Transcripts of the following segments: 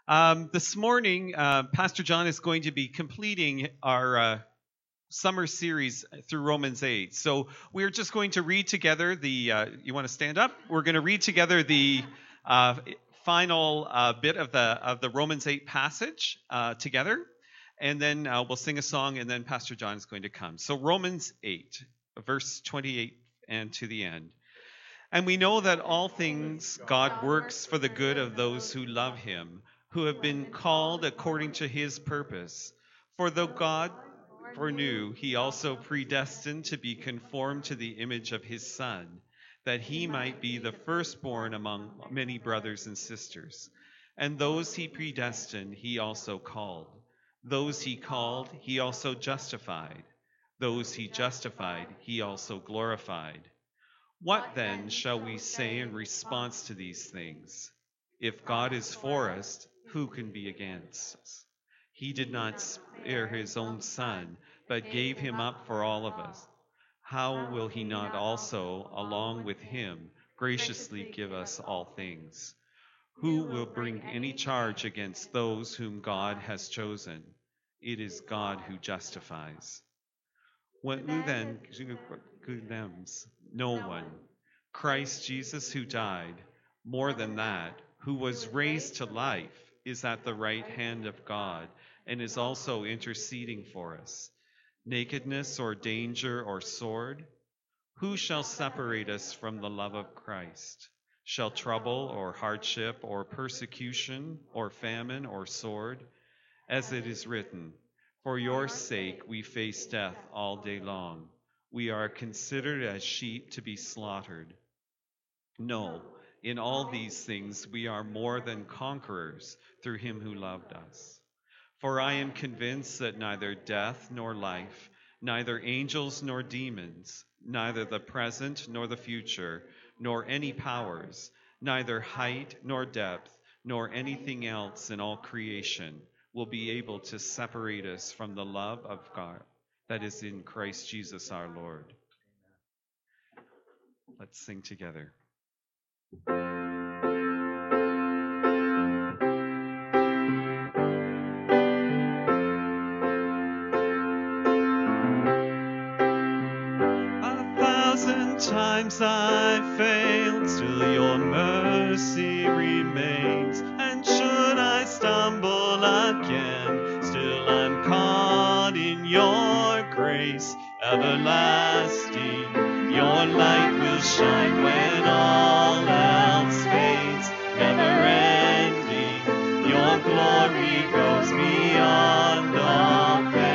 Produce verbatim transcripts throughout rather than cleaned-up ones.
Um, this morning, uh, Pastor John is going to be completing our uh, summer series through Romans eight. So we're just going to read together the, uh, you want to stand up? We're going to read together the uh, final uh, bit of the of the Romans eight passage uh, together, and then uh, we'll sing a song, and then Pastor John is going to come. So Romans eight, verse twenty-eight and to the end. And we know that all things God works for the good of those who love him, who have been called according to his purpose. For though God foreknew, he also predestined to be conformed to the image of his Son, that he might be the firstborn among many brothers and sisters. And those he predestined, he also called. Those he called, he also justified. Those he justified, he also glorified. What then shall we say in response to these things? If God is for us, who can be against us? He did not spare his own Son, but gave him up for all of us. How will he not also, along with him, graciously give us all things? Who will bring any charge against those whom God has chosen? It is God who justifies. Who then condemns? No one. Christ Jesus, who died, more than that, who was raised to life, is at the right hand of God and is also interceding for us. Nakedness or danger or sword? Who shall separate us from the love of Christ? Shall trouble or hardship or persecution or famine or sword? As it is written, for your sake we face death all day long. We are considered as sheep to be slaughtered. No, in all these things we are more than conquerors through him who loved us. For I am convinced that neither death nor life, neither angels nor demons, neither the present nor the future, nor any powers, neither height nor depth, nor anything else in all creation will be able to separate us from the love of God that is in Christ Jesus our Lord. Let's sing together. Times I failed, still your mercy remains. And should I stumble again, still I'm caught in your grace everlasting. Your light will shine when all else fades, never ending. Your glory goes beyond all fame.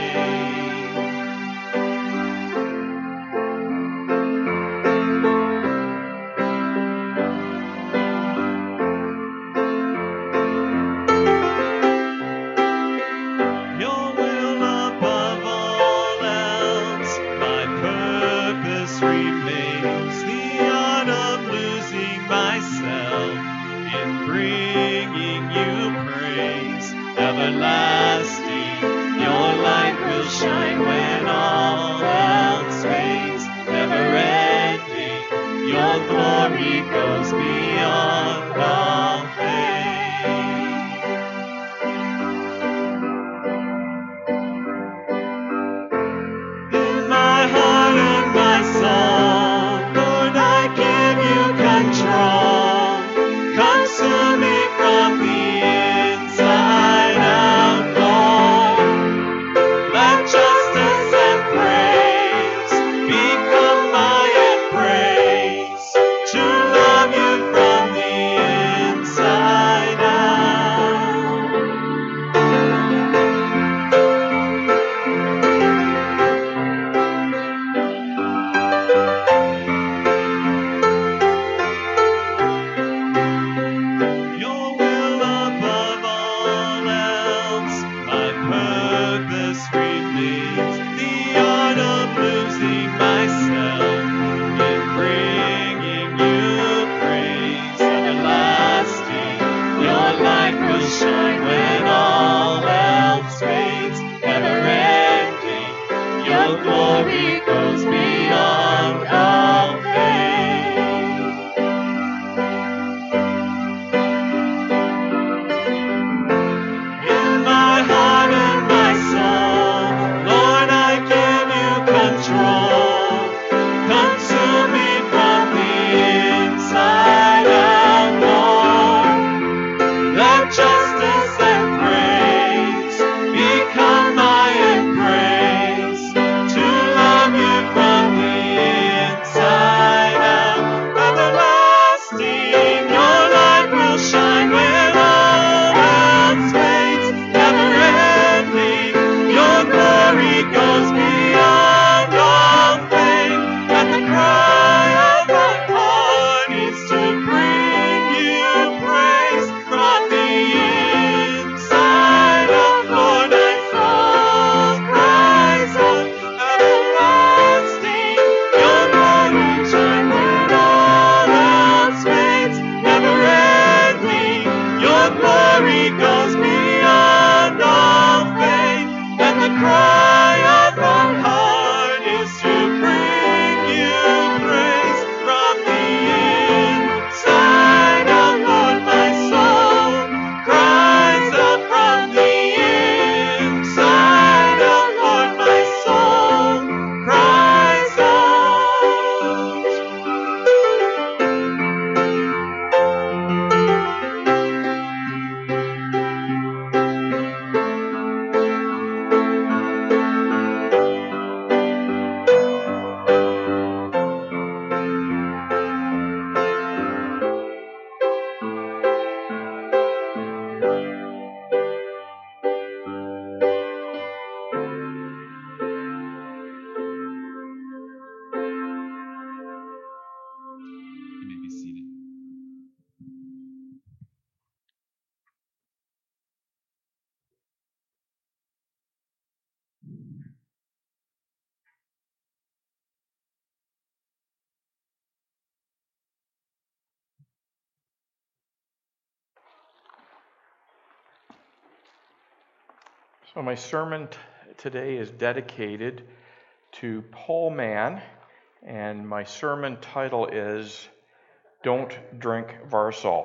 Shine when all else fades, never ending. Your glory goes beyond all fame. In my heart and my soul, Lord, I give you control. Consume me from the inside out, Lord. Let justice and praise become my embrace, to love you from the inside out. Your will above all else, my purpose remains. The art of losing myself in bringing you praise everlasting. Your light will shine when all else fades, never ending. Your glory goes beyond all fame. glory goes beyond all faith, and the cry of my heart is to bring you praise from the inside out, Lord. My soul cries out from the inside out, Lord. My soul cries out. You may be seated. So my sermon t- today is dedicated to Paul Mann, and my sermon title is Don't Drink Varsol.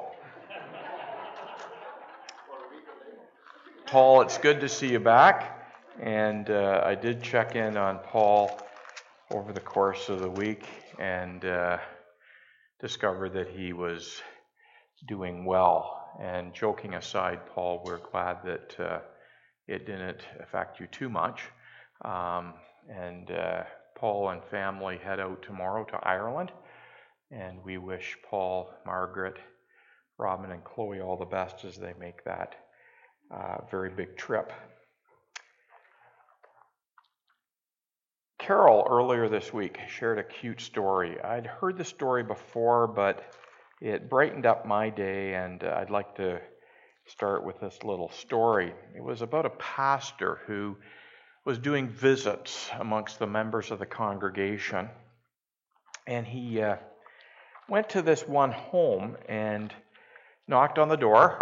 Paul, it's good to see you back, and uh, I did check in on Paul over the course of the week and uh, discovered that he was doing well. And joking aside, Paul, we're glad that uh, it didn't affect you too much. Um, and uh, Paul and family head out tomorrow to Ireland, and we wish Paul, Margaret, Robin, and Chloe all the best as they make that uh, very big trip. Carol, earlier this week, shared a cute story. I'd heard the story before, but it brightened up my day, and uh, I'd like to start with this little story. It was about a pastor who was doing visits amongst the members of the congregation, and he uh, went to this one home and knocked on the door.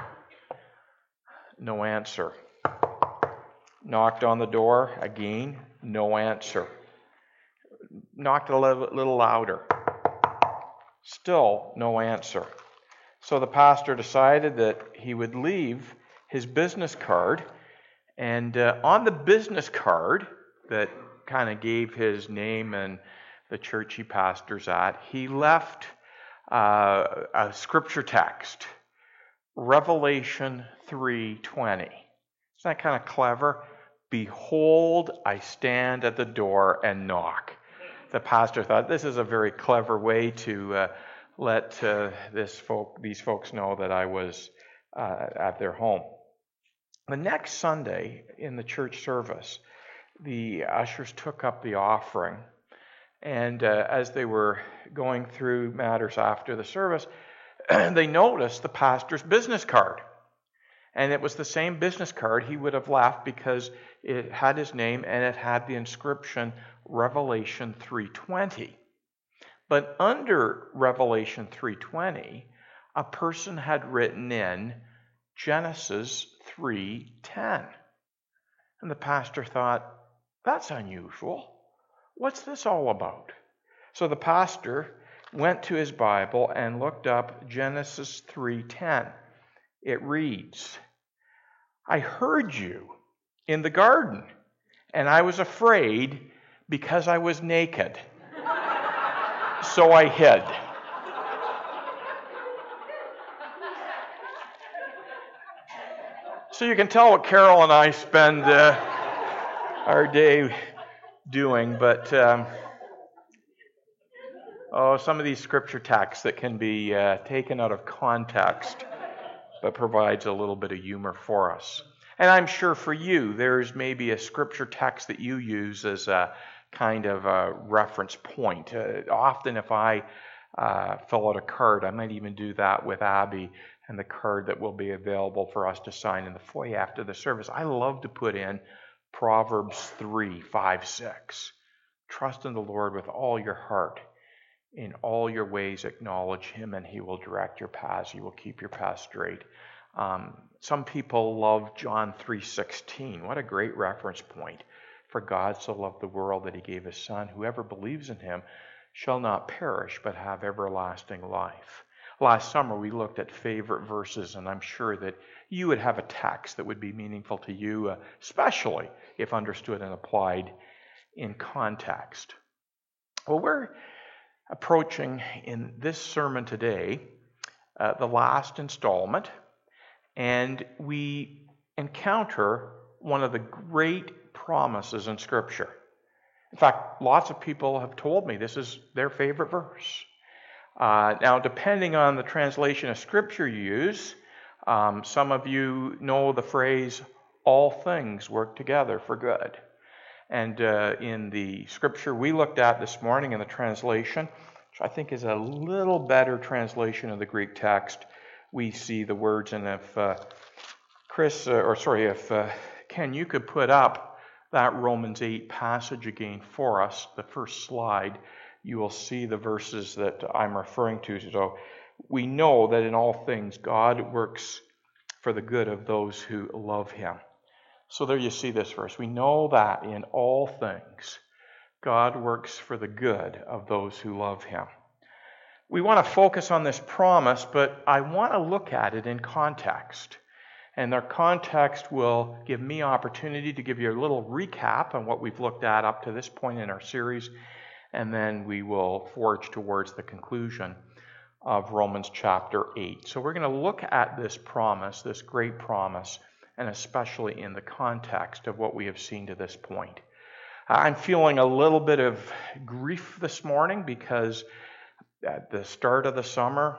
No answer. Knocked on the door again. No answer. Knocked a little, little louder. Still no answer. So the pastor decided that he would leave his business card, and uh, on the business card that kind of gave his name and the church he pastors at, he left uh, a scripture text, Revelation three twenty. Isn't that kind of clever? Behold, I stand at the door and knock. The pastor thought this is a very clever way to uh, let uh, this folk, these folks know that I was uh, at their home. The next Sunday in the church service, the ushers took up the offering, and uh, as they were going through matters after the service, they noticed the pastor's business card. And it was the same business card he would have left because it had his name and it had the inscription Revelation three twenty. But under Revelation three twenty, a person had written in Genesis three ten. And the pastor thought, that's unusual. What's this all about? So the pastor went to his Bible and looked up Genesis three ten. It reads, I heard you in the garden, and I was afraid because I was naked. So I hid. So you can tell what Carol and I spend uh, our day doing, but um, oh, some of these scripture texts that can be uh, taken out of context, but provides a little bit of humor for us. And I'm sure for you, there's maybe a scripture text that you use as a kind of a reference point. Uh, often if I uh, fill out a card, I might even do that with Abby and the card that will be available for us to sign in the foyer after the service. I love to put in Proverbs three, five, six. Trust in the Lord with all your heart. In all your ways acknowledge him, and he will direct your paths. He will keep your path straight. Um, some people love John three sixteen. What a great reference point. For God so loved the world that he gave his Son. Whoever believes in him shall not perish, but have everlasting life. Last summer we looked at favorite verses, and I'm sure that you would have a text that would be meaningful to you, uh, especially if understood and applied in context. Well, we're approaching in this sermon today uh, the last installment, and we encounter one of the great promises in Scripture. In fact, lots of people have told me this is their favorite verse. Uh, now, depending on the translation of Scripture you use, um, some of you know the phrase, all things work together for good. And uh, in the Scripture we looked at this morning in the translation, which I think is a little better translation of the Greek text, we see the words, and if uh, Chris, uh, or sorry, if uh, Ken, you could put up that Romans eight passage again for us, the first slide, you will see the verses that I'm referring to. So we know that in all things God works for the good of those who love him. So there you see this verse. We know that in all things God works for the good of those who love him. We want to focus on this promise, but I want to look at it in context. And their context will give me opportunity to give you a little recap on what we've looked at up to this point in our series, and then we will forge towards the conclusion of Romans chapter eight. So we're going to look at this promise, this great promise, and especially in the context of what we have seen to this point. I'm feeling a little bit of grief this morning because at the start of the summer,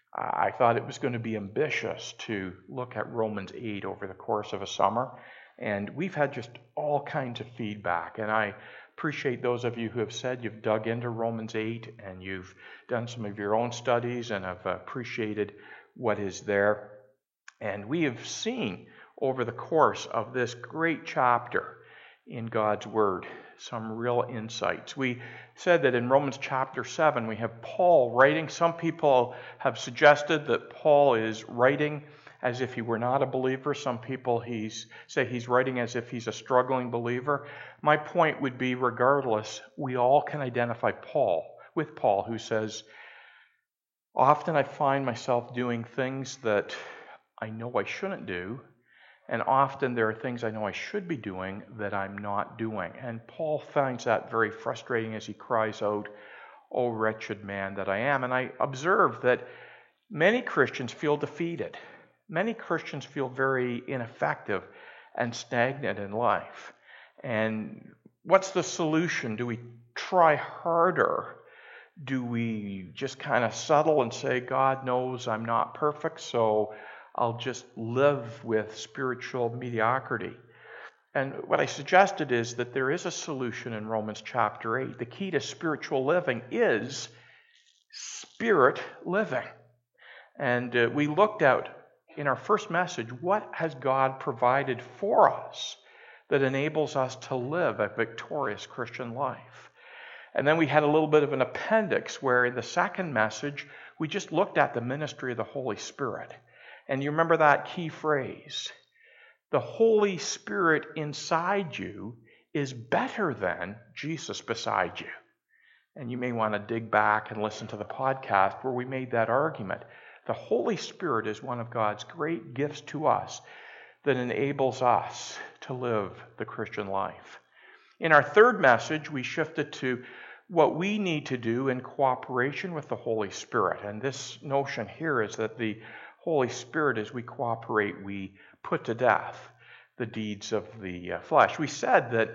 I thought it was going to be ambitious to look at Romans eight over the course of a summer, and we've had just all kinds of feedback, and I appreciate those of you who have said you've dug into Romans eight and you've done some of your own studies and have appreciated what is there. And we have seen over the course of this great chapter in God's Word some real insights. We said that in Romans chapter seven we have Paul writing. Some people have suggested that Paul is writing as if he were not a believer. Some people he's, say he's writing as if he's a struggling believer. My point would be, regardless, we all can identify Paul with Paul, who says, often I find myself doing things that I know I shouldn't do, and often there are things I know I should be doing that I'm not doing. And Paul finds that very frustrating as he cries out, "O wretched man that I am." And I observe that many Christians feel defeated. Many Christians feel very ineffective and stagnant in life. And what's the solution? Do we try harder? Do we just kind of settle and say, God knows I'm not perfect, so I'll just live with spiritual mediocrity? And what I suggested is that there is a solution in Romans chapter eight. The key to spiritual living is spirit living. And uh, we looked at in our first message, what has God provided for us that enables us to live a victorious Christian life? And then we had a little bit of an appendix where in the second message, we just looked at the ministry of the Holy Spirit. And you remember that key phrase, the Holy Spirit inside you is better than Jesus beside you. And you may want to dig back and listen to the podcast where we made that argument. The Holy Spirit is one of God's great gifts to us that enables us to live the Christian life. In our third message, we shifted to what we need to do in cooperation with the Holy Spirit. And this notion here is that the Holy Spirit, as we cooperate, we put to death the deeds of the flesh. We said that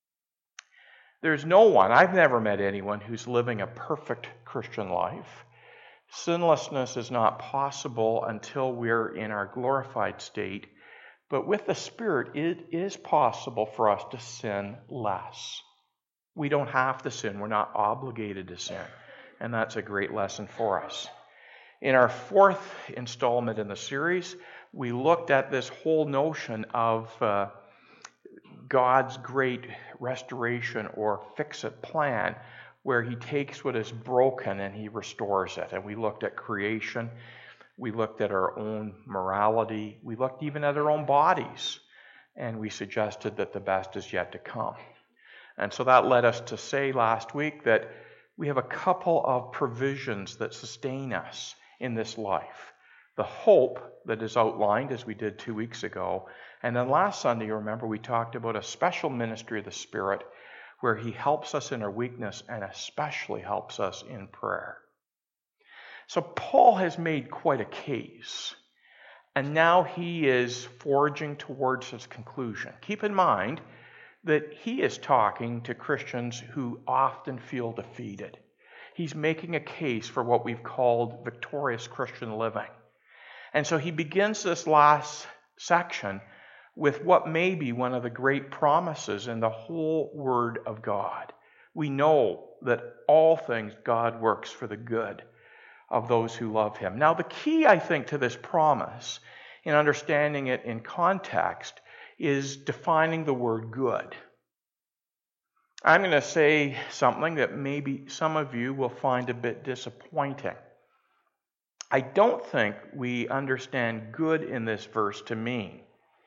there's no one, I've never met anyone who's living a perfect Christian life. Sinlessness is not possible until we're in our glorified state, but with the Spirit, it is possible for us to sin less. We don't have to sin. We're not obligated to sin, and that's a great lesson for us. In our fourth installment in the series, we looked at this whole notion of uh, God's great restoration or fix-it plan, where he takes what is broken and he restores it. And we looked at creation. We looked at our own morality. We looked even at our own bodies. And we suggested that the best is yet to come. And so that led us to say last week that we have a couple of provisions that sustain us in this life. The hope that is outlined, as we did two weeks ago. And then last Sunday, you remember, we talked about a special ministry of the Spirit where He helps us in our weakness and especially helps us in prayer. So Paul has made quite a case. And now he is forging towards his conclusion. Keep in mind that he is talking to Christians who often feel defeated. He's making a case for what we've called victorious Christian living. And so he begins this last section with what may be one of the great promises in the whole Word of God. We know that all things God works for the good of those who love Him. Now, the key, I think, to this promise, in understanding it in context, is defining the word good. I'm going to say something that maybe some of you will find a bit disappointing. I don't think we understand good in this verse to mean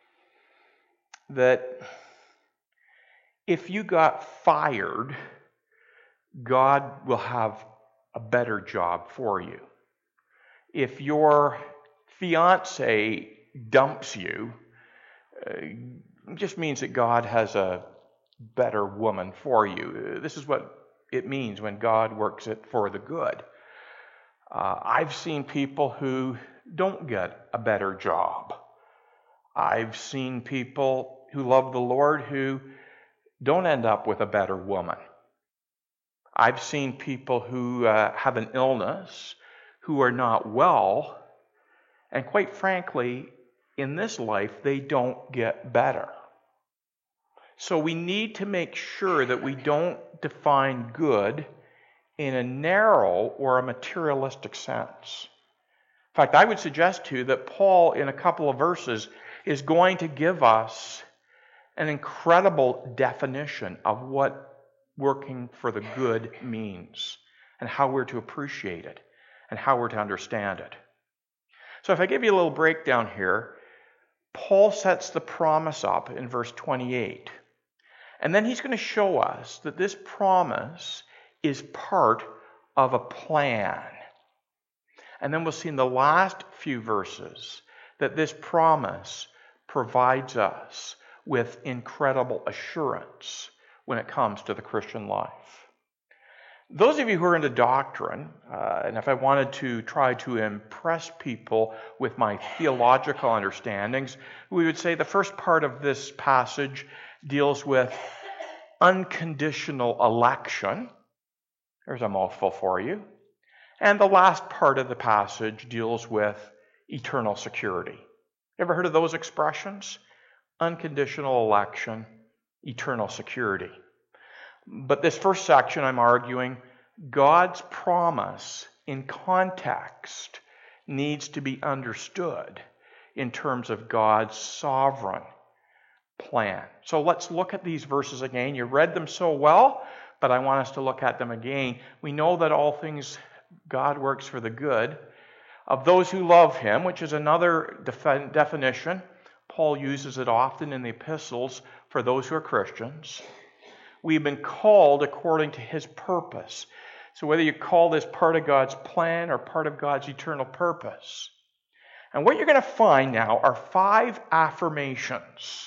that if you got fired, God will have a better job for you. If your fiance dumps you, uh, it just means that God has a better woman for you. This is what it means when God works it for the good. Uh, I've seen people who don't get a better job. I've seen people who love the Lord who don't end up with a better woman. I've seen people who uh, have an illness, who are not well, and quite frankly, in this life, they don't get better. So we need to make sure that we don't define good in a narrow or a materialistic sense. In fact, I would suggest to you that Paul, in a couple of verses, is going to give us an incredible definition of what working for the good means and how we're to appreciate it and how we're to understand it. So if I give you a little breakdown here, Paul sets the promise up in verse twenty-eight. And then he's going to show us that this promise is part of a plan. And then we'll see in the last few verses that this promise provides us with incredible assurance when it comes to the Christian life. Those of you who are into doctrine, uh, and if I wanted to try to impress people with my theological understandings, we would say the first part of this passage deals with unconditional election. There's a mouthful for you. And the last part of the passage deals with eternal security. Ever heard of those expressions? Unconditional election, eternal security. But this first section, I'm arguing, God's promise in context needs to be understood in terms of God's sovereign plan. So let's look at these verses again. You read them so well, but I want us to look at them again. We know that all things God works for the good of those who love Him, which is another def- definition. Paul uses it often in the epistles for those who are Christians. We've been called according to His purpose. So whether you call this part of God's plan or part of God's eternal purpose. And what you're going to find now are five affirmations.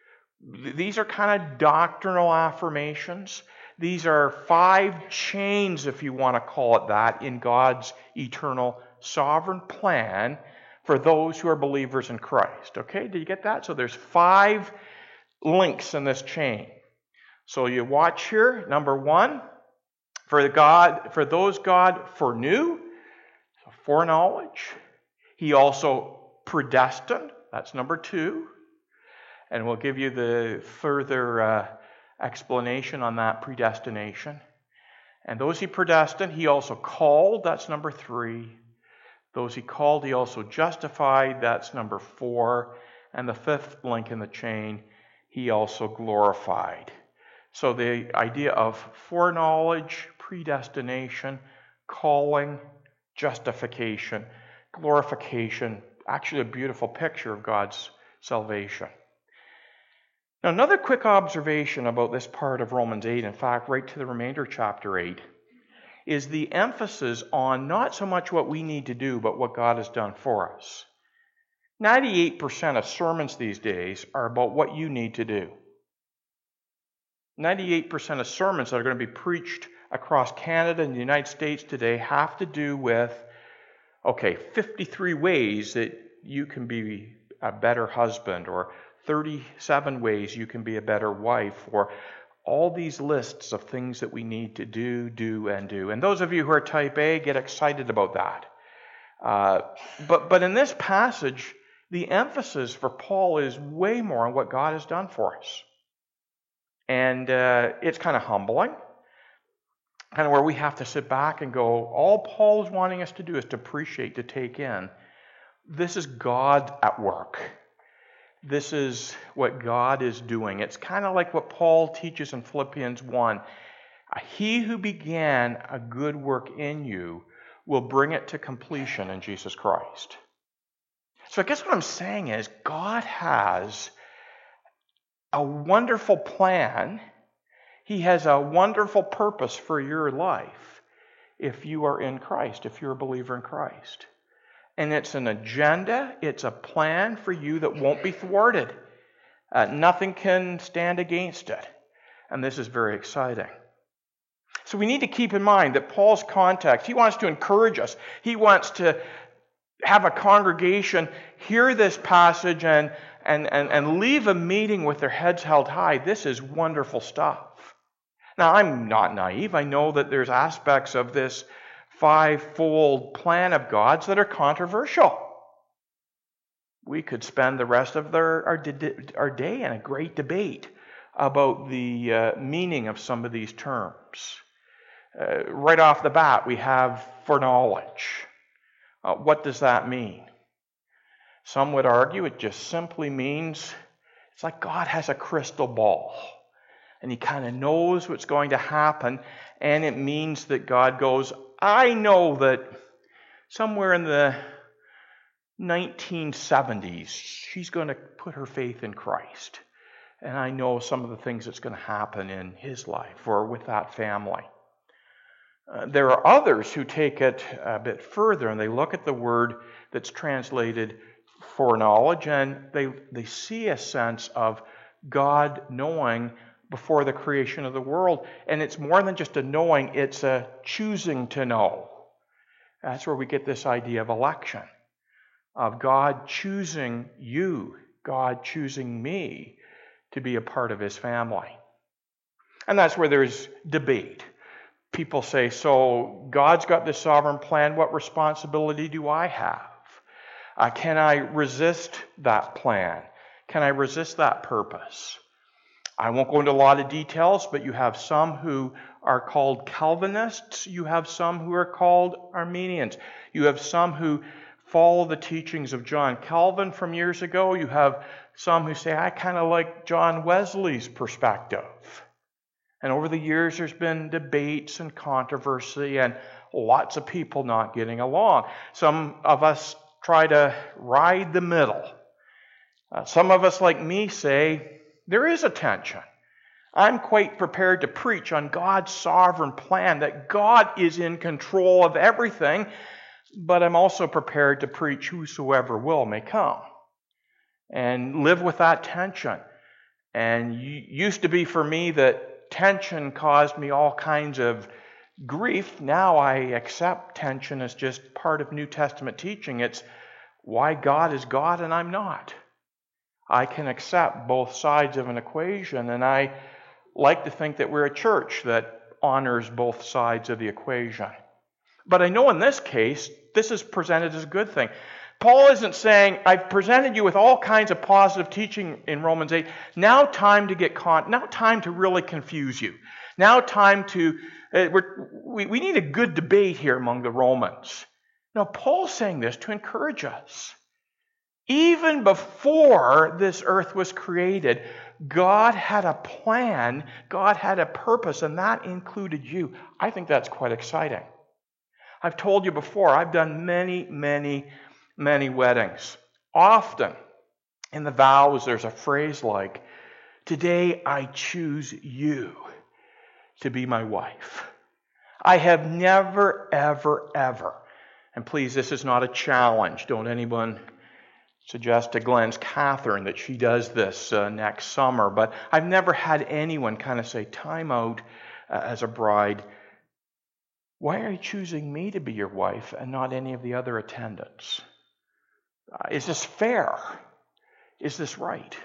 These are kind of doctrinal affirmations. These are five chains, if you want to call it that, in God's eternal sovereign plan for those who are believers in Christ. Okay, did you get that? So there's five links in this chain. So you watch here, number one, for God, for those God foreknew, so foreknowledge. He also predestined, that's number two. And we'll give you the further uh, explanation on that predestination. And those He predestined, He also called, that's number three. Those He called, He also justified, that's number four. And the fifth link in the chain, He also glorified. So the idea of foreknowledge, predestination, calling, justification glorification, actually a beautiful picture of God's salvation. Now, another quick observation about this part of Romans eight, in fact, right to the remainder of chapter eight, is the emphasis on not so much what we need to do, but what God has done for us. ninety-eight percent of sermons these days are about what you need to do. ninety-eight percent of sermons that are going to be preached across Canada and the United States today have to do with, okay, fifty-three ways that you can be a better husband, or thirty-seven ways you can be a better wife, or all these lists of things that we need to do, do, and do. And those of you who are type A get excited about that. Uh, but, but in this passage, the emphasis for Paul is way more on what God has done for us. And uh, it's kind of humbling, kind of where we have to sit back and go, all Paul is wanting us to do is to appreciate, to take in. This is God at work. This is what God is doing. It's kind of like what Paul teaches in Philippians one. He who began a good work in you will bring it to completion in Jesus Christ. So I guess what I'm saying is God has a wonderful plan. He has a wonderful purpose for your life if you are in Christ, if you're a believer in Christ. And it's an agenda, it's a plan for you that won't be thwarted. Uh, nothing can stand against it. And this is very exciting. So we need to keep in mind that Paul's context, he wants to encourage us. He wants to have a congregation hear this passage and, and, and, and leave a meeting with their heads held high. This is wonderful stuff. Now, I'm not naive. I know that there's aspects of this five-fold plan of God's that are controversial. We could spend the rest of their, our, our day in a great debate about the uh, meaning of some of these terms. Uh, right off the bat, we have foreknowledge. Uh, what does that mean? Some would argue it just simply means it's like God has a crystal ball. And he kind of knows what's going to happen. And it means that God goes, I know that somewhere in the nineteen seventies, she's going to put her faith in Christ. And I know some of the things that's going to happen in his life or with that family. Uh, there are others who take it a bit further and they look at the word that's translated foreknowledge and they, they see a sense of God knowing before the creation of the world. And it's more than just a knowing, it's a choosing to know. That's where we get this idea of election, of God choosing you, God choosing me to be a part of his family. And that's where there's debate. People say, so God's got this sovereign plan, what responsibility do I have? Uh, can I resist that plan? Can I resist that purpose? I won't go into a lot of details, but you have some who are called Calvinists. You have some who are called Arminians. You have some who follow the teachings of John Calvin from years ago. You have some who say, I kind of like John Wesley's perspective. And over the years, there's been debates and controversy and lots of people not getting along. Some of us try to ride the middle. Uh, some of us, like me, say, there is a tension. I'm quite prepared to preach on God's sovereign plan, that God is in control of everything, but I'm also prepared to preach whosoever will may come and live with that tension. And it used to be for me that tension caused me all kinds of grief. Now I accept tension as just part of New Testament teaching. It's why God is God and I'm not. I can accept both sides of an equation, and I like to think that we're a church that honors both sides of the equation. But I know in this case, this is presented as a good thing. Paul isn't saying, I've presented you with all kinds of positive teaching in Romans eight. Now time to get con- now time to really confuse you. Now time to, uh, we're, we, we need a good debate here among the Romans. Now Paul's saying this to encourage us. Even before this earth was created, God had a plan, God had a purpose, and that included you. I think that's quite exciting. I've told you before, I've done many, many many weddings. Often in the vows, there's a phrase like, "Today I choose you to be my wife." I have never, ever, ever, and please, this is not a challenge. Don't anyone suggest to Glenn's Catherine that she does this uh, next summer, but I've never had anyone kind of say, time out uh, as a bride, why are you choosing me to be your wife and not any of the other attendants? Uh, is this fair? Is this right?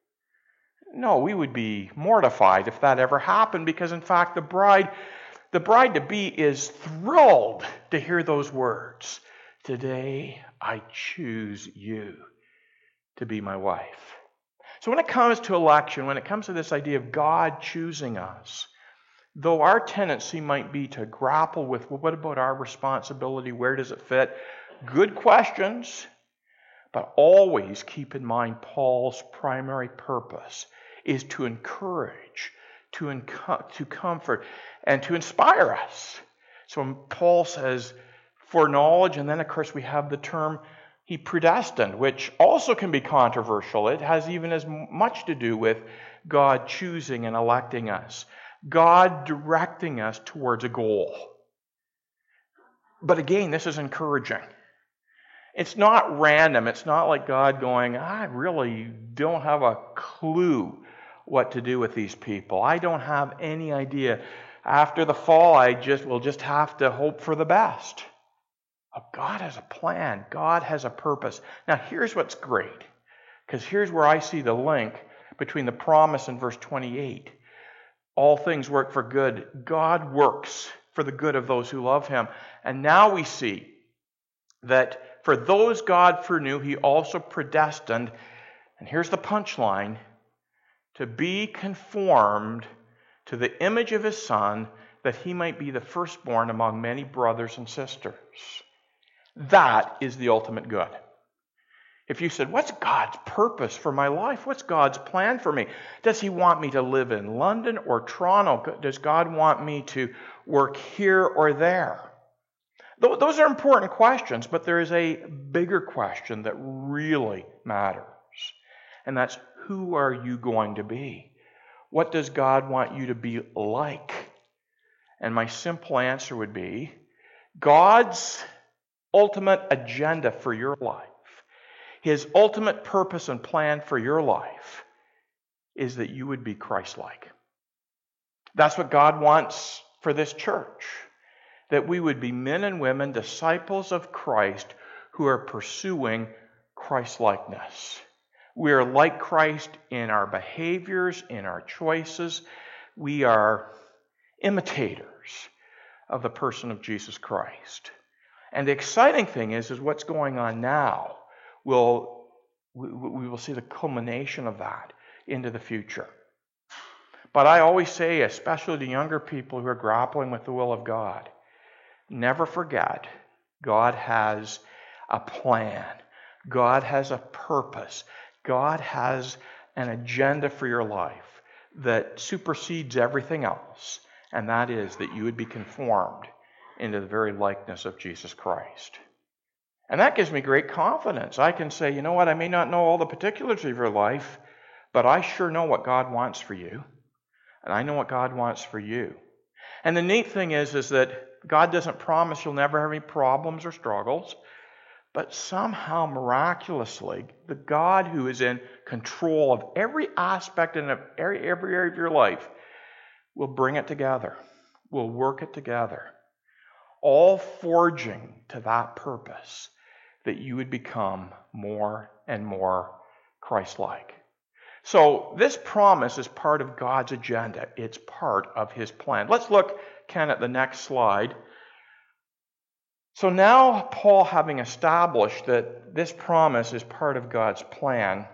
No, we would be mortified if that ever happened, because in fact the bride, the bride-to-be is thrilled to hear those words. Today I choose you to be my wife. So when it comes to election, when it comes to this idea of God choosing us, though our tendency might be to grapple with, well, what about our responsibility? Where does it fit? Good questions, but always keep in mind Paul's primary purpose is to encourage, to, enco- to comfort, and to inspire us. So when Paul says foreknowledge, and then of course we have the term he predestined, which also can be controversial. It has even as much to do with God choosing and electing us, God directing us towards a goal. But again, this is encouraging. It's not random. It's not like God going, I really don't have a clue what to do with these people. I don't have any idea. After the fall, I just will just have to hope for the best. Oh, God has a plan. God has a purpose. Now, here's what's great, because here's where I see the link between the promise in verse twenty-eight. All things work for good. God works for the good of those who love him. And now we see that for those God foreknew, he also predestined, and here's the punchline, to be conformed to the image of his Son, that he might be the firstborn among many brothers and sisters. That is the ultimate good. If you said, what's God's purpose for my life? What's God's plan for me? Does he want me to live in London or Toronto? Does God want me to work here or there? Those are important questions, but there is a bigger question that really matters. And that's, who are you going to be? What does God want you to be like? And my simple answer would be, God's ultimate agenda for your life, his ultimate purpose and plan for your life, is that you would be Christ-like. That's what God wants for this church. That we would be men and women, disciples of Christ, who are pursuing Christ-likeness. We are like Christ in our behaviors, in our choices. We are imitators of the person of Jesus Christ. And the exciting thing is, is what's going on now. We'll, we, we will see the culmination of that into the future. But I always say, especially to younger people who are grappling with the will of God, never forget, God has a plan. God has a purpose. God has an agenda for your life that supersedes everything else, and that is that you would be conformed into the very likeness of Jesus Christ. And that gives me great confidence. I can say, you know what, I may not know all the particulars of your life, but I sure know what God wants for you, and I know what God wants for you. And the neat thing is, is that God doesn't promise you'll never have any problems or struggles, but somehow, miraculously, the God who is in control of every aspect and of every, every area of your life will bring it together, will work it together, all forging to that purpose, that you would become more and more Christ-like. So this promise is part of God's agenda. It's part of his plan. Let's look, Ken, at the next slide. So now, Paul, having established that this promise is part of God's plan,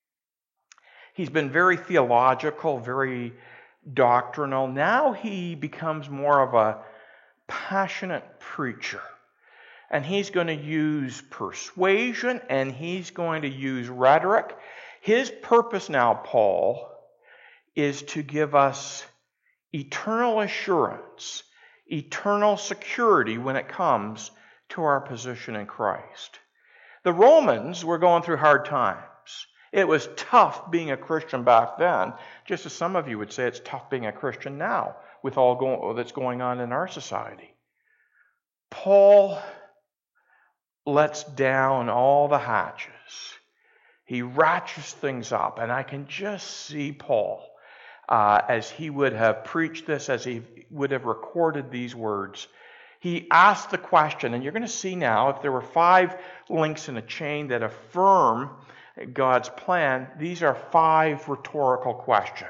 he's been very theological, very doctrinal. Now he becomes more of a passionate preacher. And he's going to use persuasion, and he's going to use rhetoric. His purpose now, Paul, is to give us eternal assurance, eternal security when it comes to our position in Christ. The Romans were going through hard times. It was tough being a Christian back then, just as some of you would say it's tough being a Christian now with all go- that's going on in our society. Paul lets down all the hatches. He ratchets things up, and I can just see Paul uh, as he would have preached this, as he would have recorded these words. He asked the question, and you're going to see now, if there were five links in a chain that affirm God's plan, these are five rhetorical questions.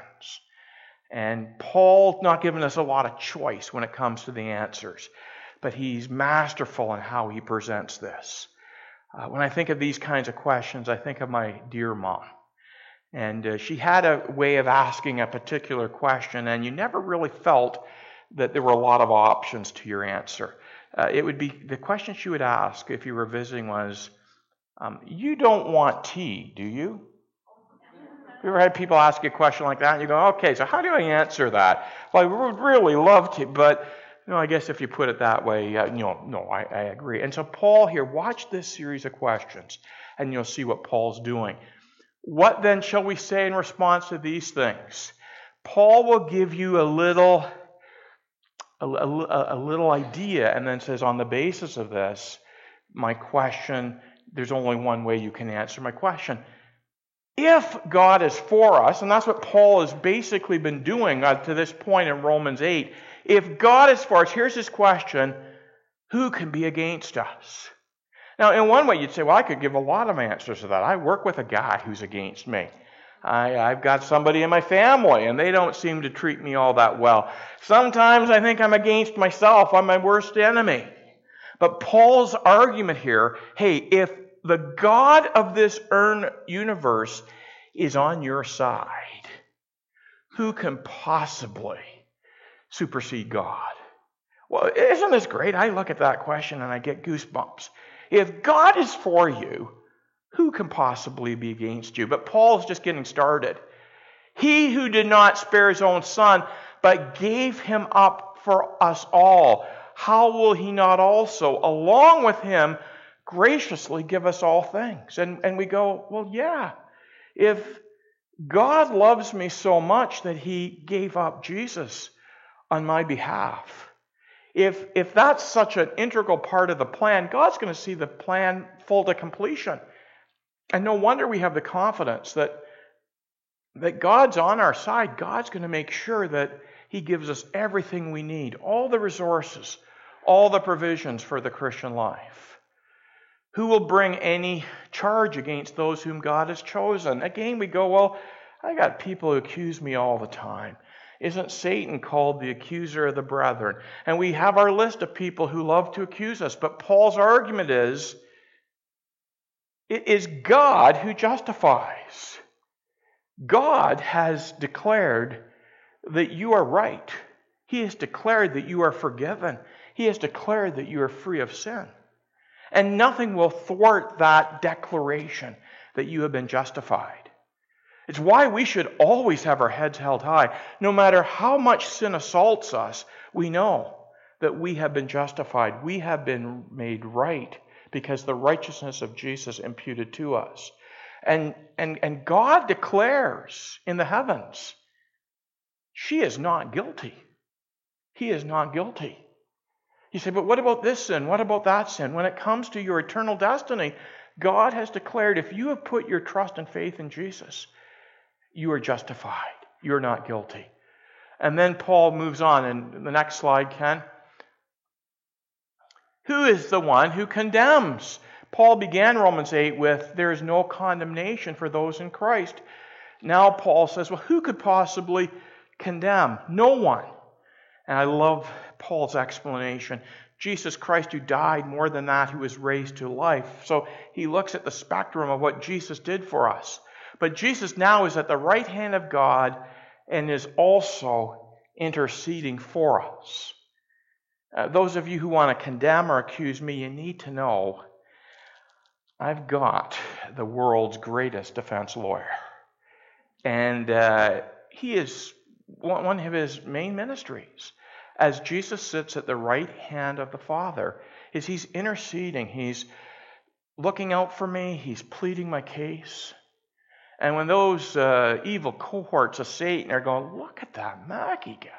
And Paul's not giving us a lot of choice when it comes to the answers, but he's masterful in how he presents this. Uh, when I think of these kinds of questions, I think of my dear mom. And uh, she had a way of asking a particular question, and you never really felt that there were a lot of options to your answer. Uh, it would be, the question she would ask if you were visiting was, um, you don't want tea, do you? Have you ever had people ask you a question like that, and you go, okay, so how do I answer that? Well, I would really love to, but you know, I guess if you put it that way, uh, you know, no, I, I agree. And so Paul here, watch this series of questions, and you'll see what Paul's doing. What then shall we say in response to these things? Paul will give you a little, a, a, a little idea, and then says, on the basis of this, my question, there's only one way you can answer my question. If God is for us, and that's what Paul has basically been doing uh, to this point in Romans eight, if God is for us, here's his question, who can be against us? Now, in one way, you'd say, well, I could give a lot of answers to that. I work with a guy who's against me. I, I've got somebody in my family, and they don't seem to treat me all that well. Sometimes I think I'm against myself. I'm my worst enemy. But Paul's argument here, hey, if the God of this universe is on your side, who can possibly supersede God? Well, isn't this great? I look at that question and I get goosebumps. If God is for you, who can possibly be against you? But Paul's just getting started. He who did not spare his own son, but gave him up for us all, how will he not also, along with him, graciously give us all things? And, and we go, well, yeah. If God loves me so much that he gave up Jesus on my behalf, If, if that's such an integral part of the plan, God's going to see the plan full to completion. And no wonder we have the confidence that, that God's on our side. God's going to make sure that he gives us everything we need, all the resources, all the provisions for the Christian life. Who will bring any charge against those whom God has chosen? Again, we go, well, I got people who accuse me all the time. Isn't Satan called the accuser of the brethren? And we have our list of people who love to accuse us. But Paul's argument is, it is God who justifies. God has declared that you are right. He has declared that you are forgiven. He has declared that you are free of sin. And nothing will thwart that declaration that you have been justified. It's why we should always have our heads held high. No matter how much sin assaults us, we know that we have been justified. We have been made right because the righteousness of Jesus imputed to us. And, and, and God declares in the heavens, she is not guilty. He is not guilty. You say, but what about this sin? What about that sin? When it comes to your eternal destiny, God has declared if you have put your trust and faith in Jesus, you are justified. You're not guilty. And then Paul moves on. And the next slide, Ken. Who is the one who condemns? Paul began Romans eight with, there is no condemnation for those in Christ. Now Paul says, well, who could possibly condemn? No one. And I love Paul's explanation. Jesus Christ who died, more than that, who was raised to life. So he looks at the spectrum of what Jesus did for us. But Jesus now is at the right hand of God and is also interceding for us. Uh, those of you who want to condemn or accuse me, you need to know I've got the world's greatest defense lawyer. And uh, he is one of his main ministries. As Jesus sits at the right hand of the Father, is he's interceding. He's looking out for me. He's pleading my case. And when those uh, evil cohorts of Satan are going, look at that Mackie guy.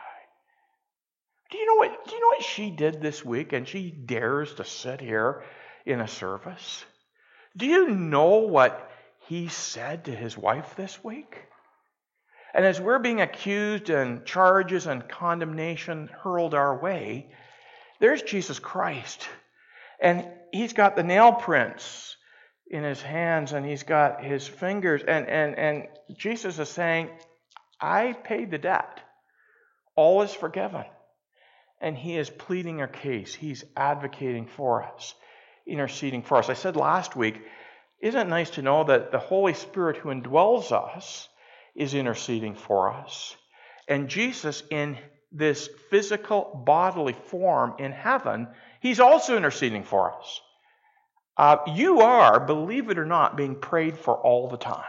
Do you know what? Do you know what she did this week? And she dares to sit here in a service. Do you know what he said to his wife this week? And as we're being accused and charges and condemnation hurled our way, there's Jesus Christ. And he's got the nail prints in his hands, and he's got his fingers. And, and, and Jesus is saying, I paid the debt. All is forgiven. And he is pleading our case. He's advocating for us, interceding for us. I said last week, isn't it nice to know that the Holy Spirit who indwells us is interceding for us? And Jesus, in this physical bodily form in heaven, he's also interceding for us. Uh, you are, believe it or not, being prayed for all the time.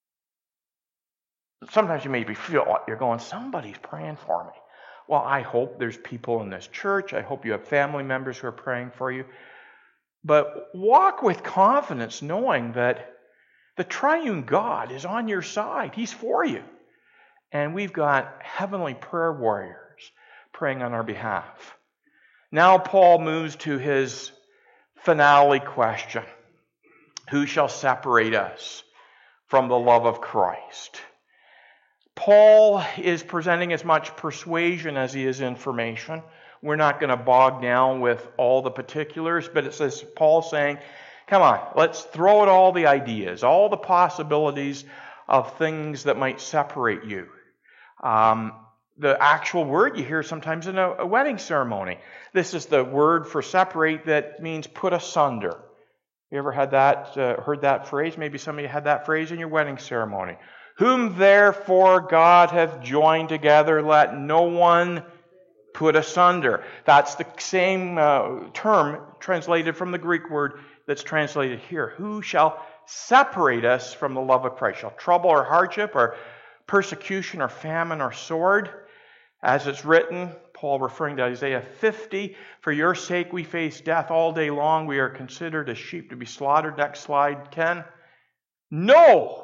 Sometimes you maybe feel like you're going, somebody's praying for me. Well, I hope there's people in this church. I hope you have family members who are praying for you. But walk with confidence knowing that the triune God is on your side. He's for you. And we've got heavenly prayer warriors praying on our behalf. Now Paul moves to his finale question. Who shall separate us from the love of Christ? Paul is presenting as much persuasion as he is information. We're not going to bog down with all the particulars, but it says Paul saying, come on, let's throw out all the ideas, all the possibilities of things that might separate you. Um, the actual word you hear sometimes in a, a wedding ceremony. This is the word for separate that means put asunder. You ever had that, uh, heard that phrase? Maybe some of you had that phrase in your wedding ceremony. Whom therefore God hath joined together, let no one put asunder. That's the same uh, term translated from the Greek word that's translated here. Who shall separate us from the love of Christ? Shall trouble or hardship or persecution or famine or sword? As it's written, Paul referring to Isaiah fifty, for your sake we face death all day long. We are considered as sheep to be slaughtered. Next slide, Ken. No!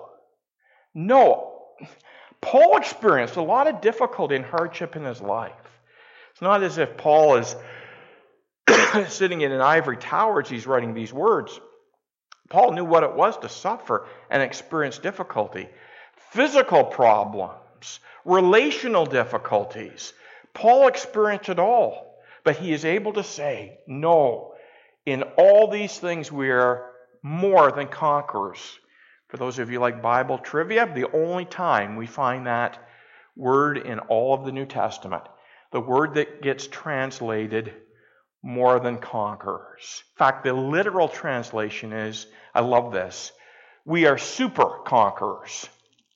No. Paul experienced a lot of difficulty and hardship in his life. It's not as if Paul is sitting in an ivory tower as he's writing these words. Paul knew what it was to suffer and experience difficulty. Physical problems, relational difficulties. Paul experienced it all. But he is able to say, no, in all these things we are more than conquerors. For those of you like Bible trivia, the only time we find that word in all of the New Testament, the word that gets translated more than conquerors. In fact, the literal translation is, I love this, we are super conquerors.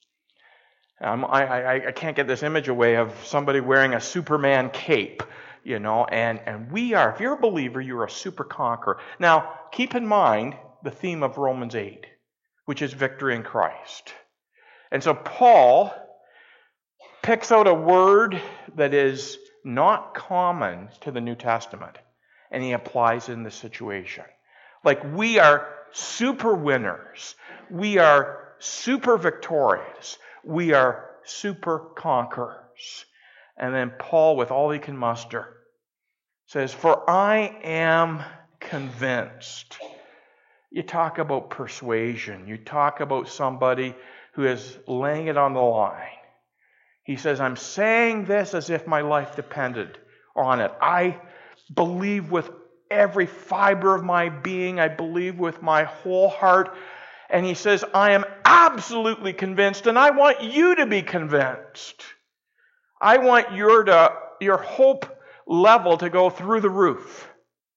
Um, I, I, I can't get this image away of somebody wearing a Superman cape, you know, and, and we are, if you're a believer, you're a super conqueror. Now, keep in mind the theme of Romans eight, which is victory in Christ. And so Paul picks out a word that is not common to the New Testament, and he applies it in the situation. Like, we are super winners. We are super victorious. We are super conquerors. And then Paul, with all he can muster, says, for I am convinced. You talk about persuasion. You talk about somebody who is laying it on the line. He says, I'm saying this as if my life depended on it. I believe with every fiber of my being. I believe with my whole heart. And he says, I am absolutely convinced, and I want you to be convinced. I want your, to, your hope level to go through the roof.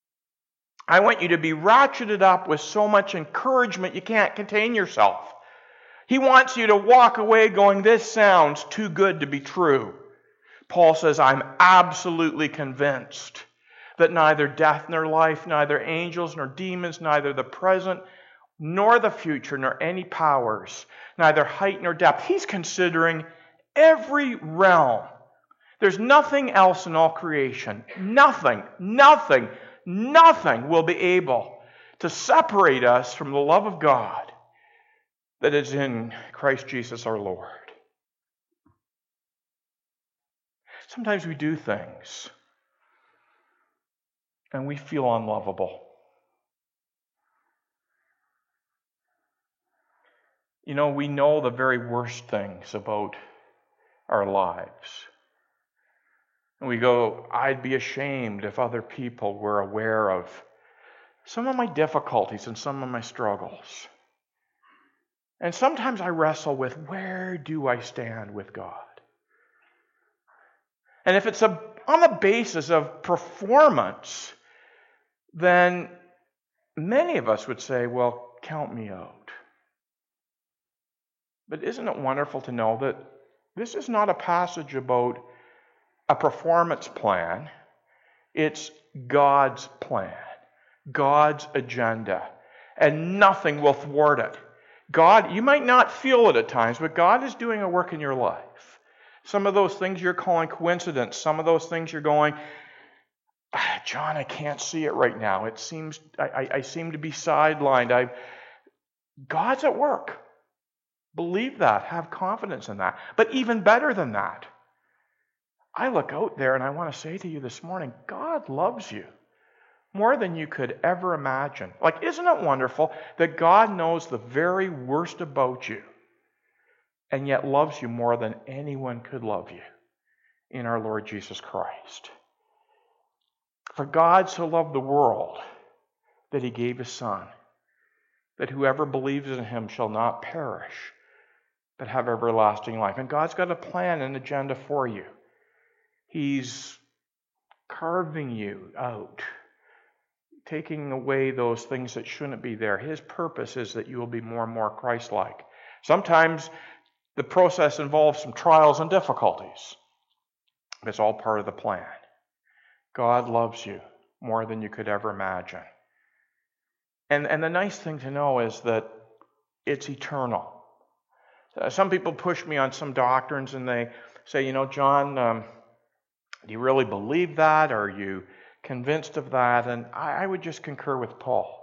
I want you to be ratcheted up with so much encouragement you can't contain yourself. He wants you to walk away going, this sounds too good to be true. Paul says, I'm absolutely convinced that neither death nor life, neither angels nor demons, neither the present nor the future, nor any powers, neither height nor depth. He's considering every realm. There's nothing else in all creation. Nothing, nothing, nothing will be able to separate us from the love of God that is in Christ Jesus our Lord. Sometimes we do things and we feel unlovable. You know, we know the very worst things about our lives. And we go, I'd be ashamed if other people were aware of some of my difficulties and some of my struggles. And sometimes I wrestle with, where do I stand with God? And if it's a, on the basis of performance, then many of us would say, well, count me out. But isn't it wonderful to know that this is not a passage about a performance plan. It's God's plan, God's agenda, and nothing will thwart it. God, you might not feel it at times, but God is doing a work in your life. Some of those things you're calling coincidence, some of those things you're going, ah, John, I can't see it right now. It seems I, I, I seem to be sidelined. I, God's at work. Believe that. Have confidence in that. But even better than that, I look out there and I want to say to you this morning, God loves you more than you could ever imagine. Like, isn't it wonderful that God knows the very worst about you and yet loves you more than anyone could love you in our Lord Jesus Christ? For God so loved the world that he gave his Son, that whoever believes in him shall not perish, but have everlasting life. And God's got a plan and agenda for you. He's carving you out, taking away those things that shouldn't be there. His purpose is that you will be more and more Christ-like. Sometimes the process involves some trials and difficulties. But it's all part of the plan. God loves you more than you could ever imagine. And, and the nice thing to know is that it's eternal. Uh, some people push me on some doctrines and they say, you know, John, um, do you really believe that? Are you convinced of that? And I, I would just concur with Paul.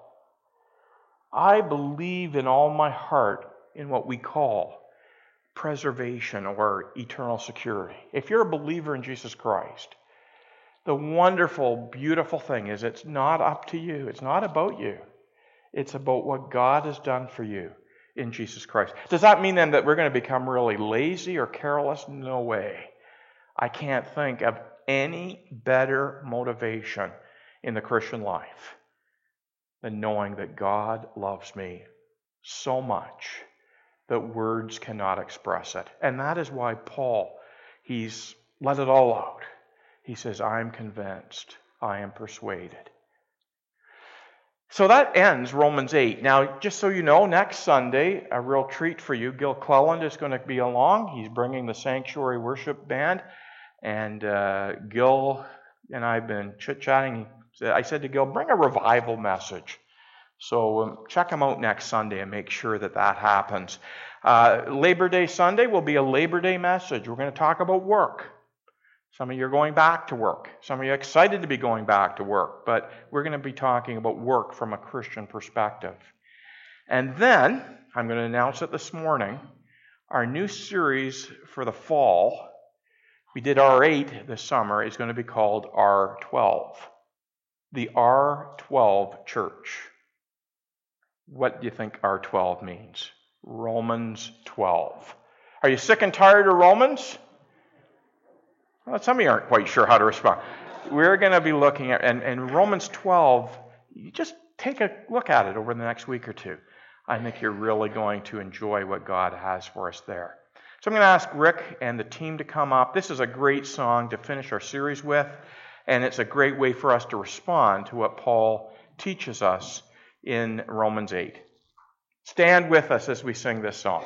I believe in all my heart in what we call preservation or eternal security. If you're a believer in Jesus Christ, the wonderful, beautiful thing is it's not up to you. It's not about you. It's about what God has done for you in Jesus Christ. Does that mean then that we're going to become really lazy or careless? No way. I can't think of any better motivation in the Christian life than knowing that God loves me so much that words cannot express it. And that is why Paul, he's let it all out. He says, I'm convinced, I am persuaded. So that ends Romans eight. Now, just so you know, next Sunday, a real treat for you. Gil Cleland is going to be along. He's bringing the Sanctuary Worship Band. And uh, Gil and I have been chit-chatting. I said to Gil, bring a revival message. So um, check him out next Sunday and make sure that that happens. Uh, Labor Day Sunday will be a Labor Day message. We're going to talk about work. Some of you are going back to work. Some of you are excited to be going back to work. But we're going to be talking about work from a Christian perspective. And then, I'm going to announce it this morning, our new series for the fall, we did R eight this summer, is going to be called R twelve. The R twelve Church. What do you think R twelve means? Romans twelve. Are you sick and tired of Romans? Well, some of you aren't quite sure how to respond. We're going to be looking at, and, and Romans twelve, you just take a look at it over the next week or two. I think you're really going to enjoy what God has for us there. So I'm going to ask Rick and the team to come up. This is a great song to finish our series with, and it's a great way for us to respond to what Paul teaches us in Romans eight. Stand with us as we sing this song.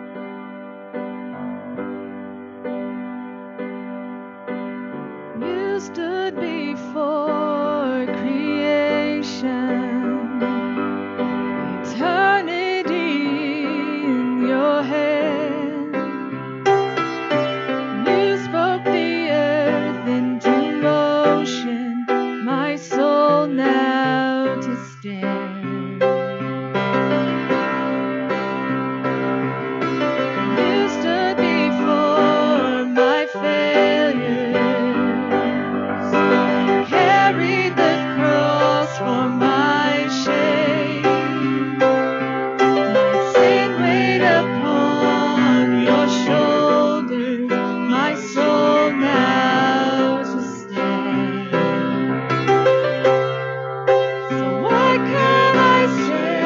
You you stood before creation, eternity in your hand. You spoke the earth into motion, my soul now to stand. You stood before my failures, carried the cross for my shame. My sin weighed upon your shoulders, my soul now to stand. So what can I say?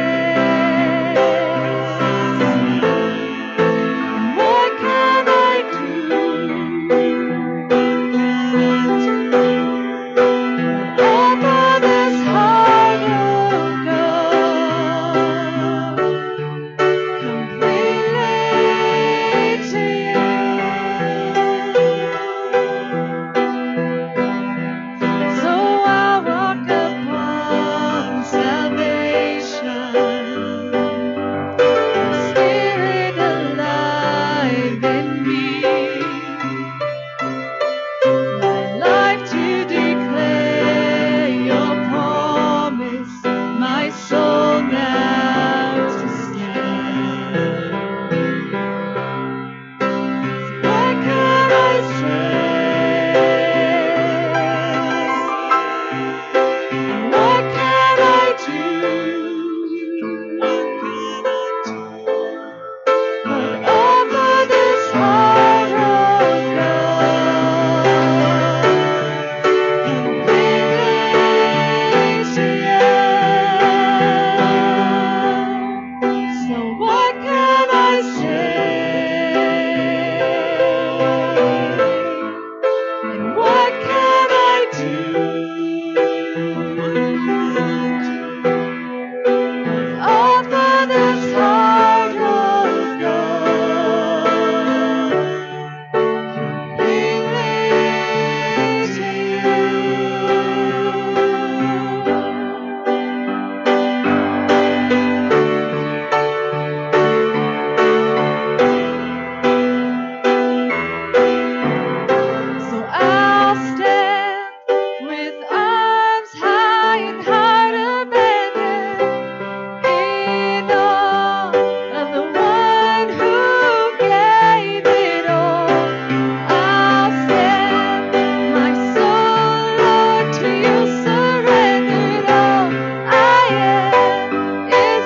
What can I do? Over this heart will go completely to you. So I'll walk upon salvation, Spirit alive in me, my life to declare your promise, my soul now to stand. What can I say? What can I do? But over this heart will go completely to you. So what can I say? And what can I do? Over this heart will go completely to you. So I'll stand with arms high and heart abandoned in awe of the one who gave it all. I'll stand, my soul, Lord, to you surrendered. All I am is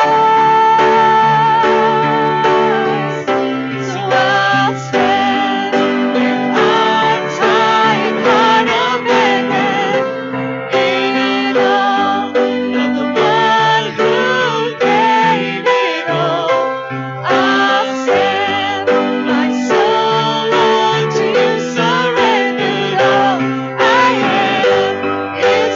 yours. So I'll stand with arms high and heart abandoned in awe of the one who gave it all. I'll stand, my soul, Lord, to you surrendered. All I am is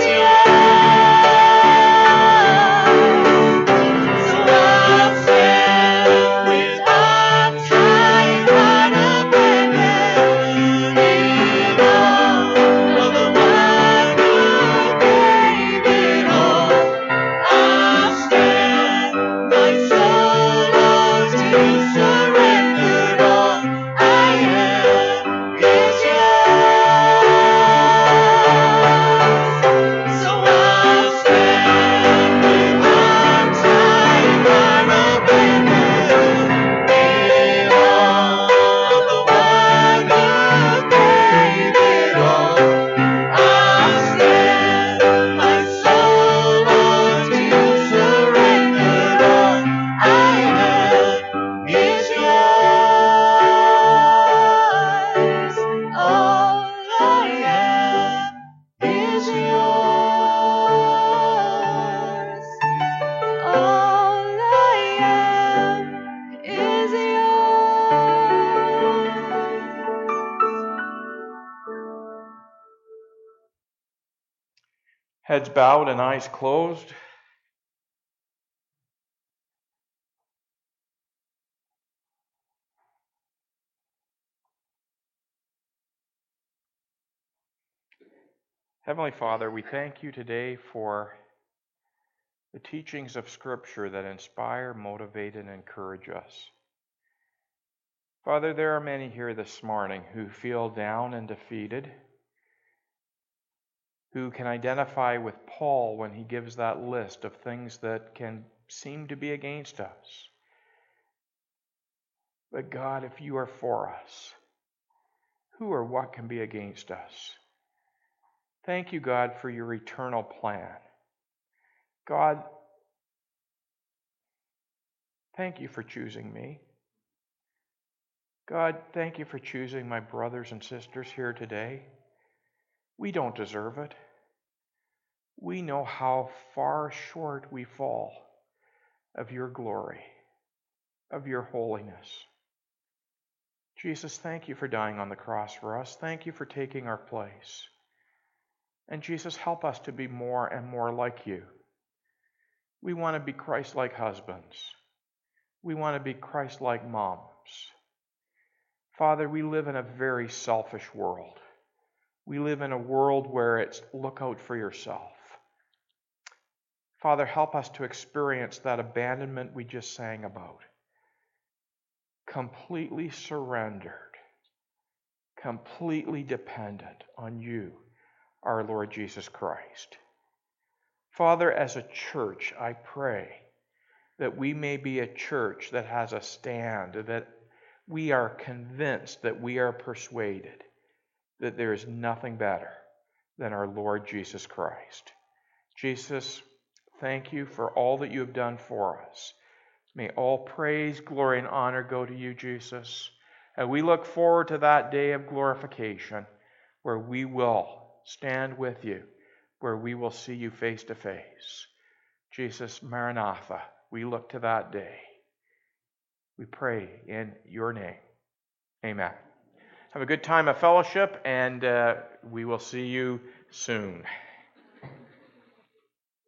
yours. So I'll stand with arms high and heart abandoned in awe of the one who gave it all. I'll stand, my soul, Lord, to you surrendered. All I am is yours. So I'll stand with arms high and heart abandoned in awe of the one who gave it all. I'll stand, my soul, Lord, to you surrendered. All I am is yours. All I am is yours. All I am is yours. Heads bowed and eyes closed. Heavenly Father, we thank you today for the teachings of Scripture that inspire, motivate, and encourage us. Father, there are many here this morning who feel down and defeated, who can identify with Paul when he gives that list of things that can seem to be against us. But God, if you are for us, who or what can be against us? Thank you, God, for your eternal plan. God, thank you for choosing me. God, thank you for choosing my brothers and sisters here today. We don't deserve it. We know how far short we fall of your glory, of your holiness. Jesus, thank you for dying on the cross for us. Thank you for taking our place. And Jesus, help us to be more and more like you. We want to be Christ-like husbands. We want to be Christ-like moms. Father, we live in a very selfish world. We live in a world where it's look out for yourself. Father, help us to experience that abandonment we just sang about. Completely surrendered, completely dependent on you, our Lord Jesus Christ. Father, as a church, I pray that we may be a church that has a stand, that we are convinced, that we are persuaded that there is nothing better than our Lord Jesus Christ. Jesus, thank you for all that you have done for us. May all praise, glory, and honor go to you, Jesus. And we look forward to that day of glorification where we will stand with you, where we will see you face to face. Jesus, Maranatha, we look to that day. We pray in your name. Amen. Have a good time of fellowship, and uh, we will see you soon.